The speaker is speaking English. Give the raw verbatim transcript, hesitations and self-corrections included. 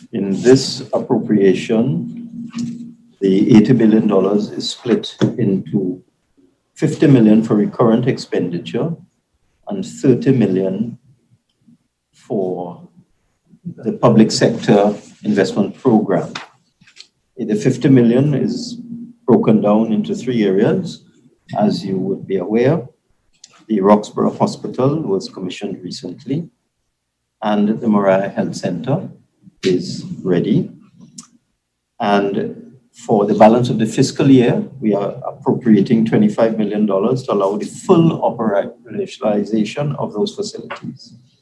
In this appropriation, the eighty billion dollars is split into fifty million dollars for recurrent expenditure and thirty million dollars for the public sector investment program. The fifty million dollars is broken down into three areas. As you would be aware, the Roxborough Hospital was commissioned recently, and the Moriah Health Center is ready. And for the balance of the fiscal year, we are appropriating twenty-five million dollars to allow the full operationalization of those facilities.